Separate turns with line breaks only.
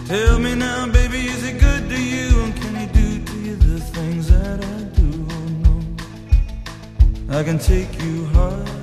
Tell me now, baby, is it good to you? And can he do to you the things that I do? Oh no, I can take you high